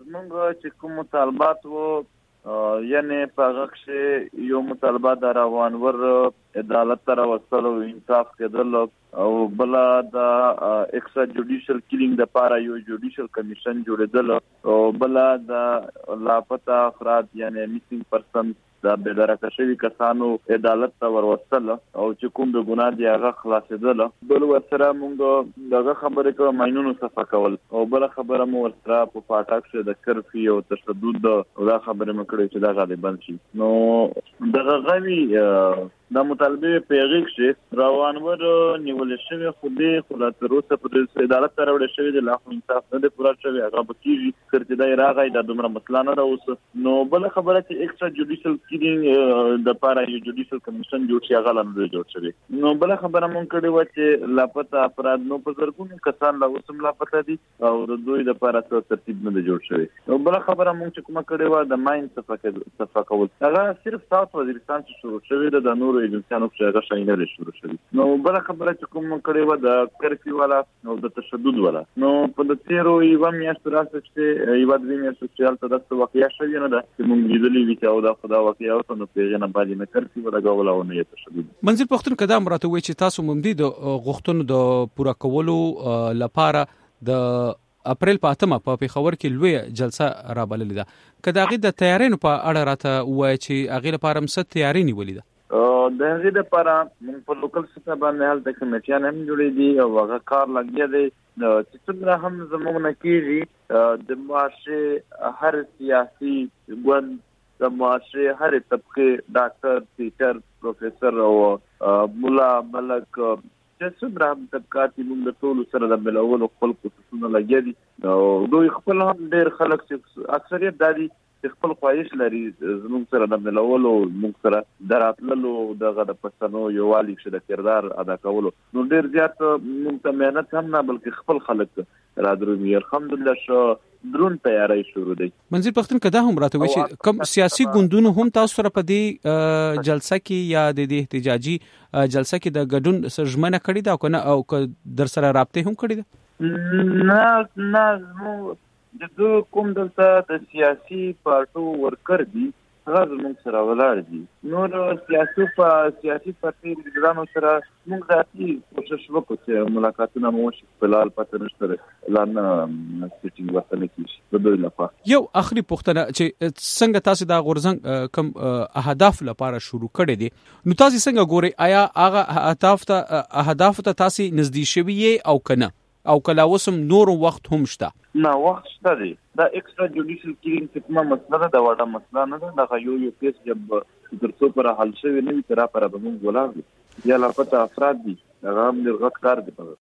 موږ چې کوم مطالبات وو یعنی په هغه کښې یو مطالبه د روانور عدالت ته راوستل او انصاف کېدل او بله د ایکسټرا جوډیشل کیلینګ دپاره یو جوډیشل کمیشن جوړېدل او بله د لاپته افراد یعنی میسینګ پرسن د بېدرکه شوي کسانو عدالت ته وروستل او چې کوم د ګناه دی هغه خلاصېدل. بل ورسره موږ دغه خبرې کوو ماینونو صفا کول او بله خبره مو ورسره په پاټک کښې د کرفي او تشدد دا خبرې مو کړې چې دغه دې بند شي. نو دغه غوي د مطالبې په هغې کښې روانور نیولې شوې خو دې خو لا تر اوسه په عدالت ته راوړی شوې دی لا خو انصاف نه دی پوره شوی هغه به کېږي تر چې دی راغی دا دومره مسله نه ده اوس. نو بله خبره چې ایکسټرا جوډیشل کیلینګ دپاره یو جوډیشل کمیشن جوړ شي هغه لا نه دی جوړ شوی. نو بله خبره مونږ کړې وه چې لاپته افراد نو په زرګونو کسان لا اوس هم لاپته دي او د دوی دپاره څه ترتیب نه دی جوړ شوی. نو بله خبره مونږ چې کومه کړې وه د ماین صفا کول هغه صرف ساوث وزیرستان چې شروع شوی ده د نورو ایجنسیانو کښې هغه شی نه دی شروع شوي. نو بله خبره چې کوم کړې وه د کرفي والا او د تشدد والا نو په د تېرو یوه میاشتو راسته چې یوه دوې میاشتو چې هلته داسې واقعه شوې نه ده چې مونږ لیدلې وي چې او دا خو دا واقعه وته نو په هغې نه باندې نه کرفي ولګول او نه یې تشدد. منظور پښتون که دا هم راته ووایي چې تاسو ممدي د غوښتنو د پوره کولو لپاره د اپریل په 8 په پېښور کې لویه جلسه رابللې ده. که د هغې د تیاریو په اړه راته ووایي چې هغې لپاره هم څه تیاري نیولې ده؟ د هغې دپاره موږ په لوکل سطح باندې هلته کمیټیان هم جوړې دي او هغه کار لګیا دی چې څومره هم زموږ نه کېږي د معاشرې هر سیاسي ګوند د معاشرې هرې طبقې ډاکټر ټیچر پروفیسر او ملا ملک چې څومره هم طبقات دي موږ د ټولو سره د ملولو خپل کوششونه لګیا دي او دوی خپل هم ډېر خلک چې اکثریت دا دي چې خپل خواهش لري زموږ سره د ملولو موږ سره د راتللو دغه د پښتنو یووالي کښې د کردار ادا کولو نو ډېر زیات موږ ته محنت هم نه بلکې خپل خلک رادرومي الحمدلله ښه درون تیاری شروع دی. منظور پښتون که دا هم راته وایي چې کوم سیاسي ګوندونو هم تاسو سره په دې جلسه کې یا د دې احتجاجي جلسه کې د ګډون ژمنه کړې ده او که نه او که در سره رابطې هم کړې ده؟ نه د کوم دلته د سیاسي پارټو ورکر دي هغه زموږ سره ولاړ دي. نور سیاسي پارټي لیډرانو سره موږ ذاتي کوشش وکړو چې ملاقاتونه مو وشي. فلحال پته نشته لا نه سیټینګ ورته نه کېږي د دوی لپاره. یو آخري پوښتنه چې څنګه تاسو د غورځنګ کوم اهداف لپاره شروع کړی دي نو تاسو څنګه ګورئ آیا هغه اهداف ته تاسو نږدې شوي یې او که نه او کله اوس هم نور وخت هم شته؟ نه وخت شته دی. دا ایکسټرا جوډیشل کیلینګ چې کومه مسله ده دا وړه مسله نه ده. دغه یو کیس جب تر څو پورې حل شوی نه وي تر هغه پورې به موږ ولاړ یو. یا لاپته افراد دي هغه هم ډېر غټ کار دی.